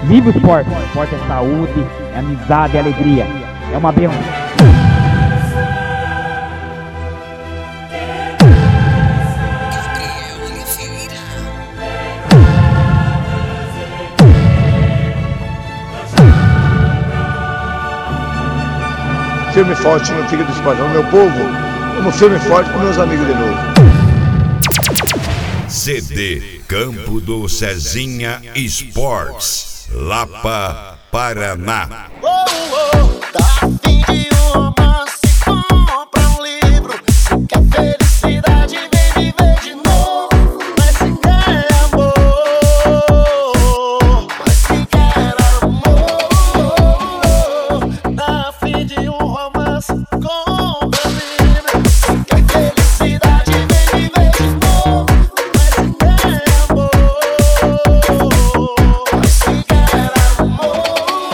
Viva o esporte! O esporte é saúde, é amizade, é alegria. É uma benção. Firme e forte no Tigre do Esporte. Meu povo, vamos firme e forte com meus amigos de novo. CD Campo do Cezinha Esportes, Lapa, Paraná. Tá afim de um romance, compra um livro. Se quer felicidade, vem viver de novo. Mas se quer amor, mas se quer amor, tá afim de um romance, compra um livro. Se quer felicidade, vem viver de novo. Mas se quer amor, mas se quer amor.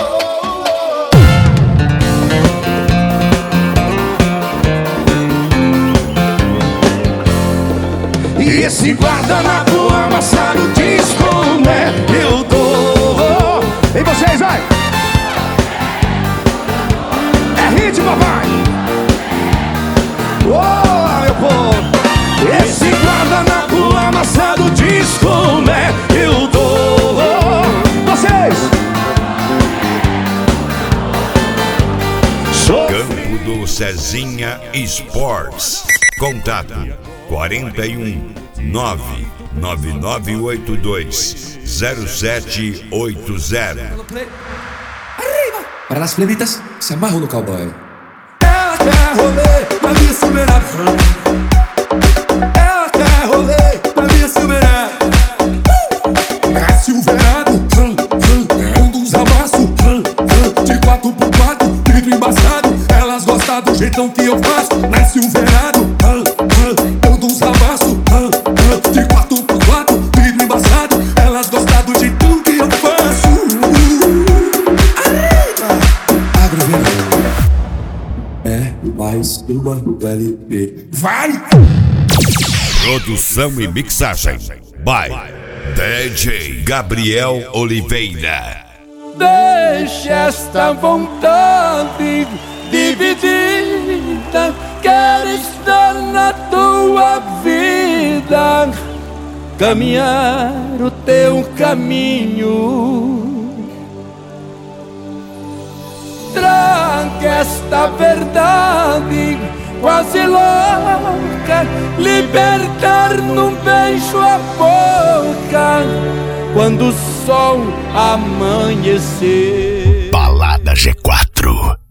E esse guardanapo amassado diz como é eu dou. E vocês, vai! É hit, papai! Oh, meu povo! Esse guardanapo amassado diz como é eu dou. Vocês! Campo do Cezinha Esportes. Contato 41 99982 0780. Para las plebitas, se amarram no cowboy. Ela quer rolê pra me superar. Ela quer rolê pra me superar. Nasce um verado, um dos amassos, de 4x4, grito embaçado. Elas gostam do jeitão que eu faço. Nasce um verado, um dos amassos, de 4x4, grito embaçado. Elas gostam do jeitão que eu faço. É mais uma LP. Vai! Produção e mixagem by DJ Gabriel Oliveira. Deixa esta vontade dividida. Quero estar na tua vida, caminhar o teu caminho. Traga esta verdade quase louca, libertar num beijo a boca quando o sol amanhecer. Balada G4.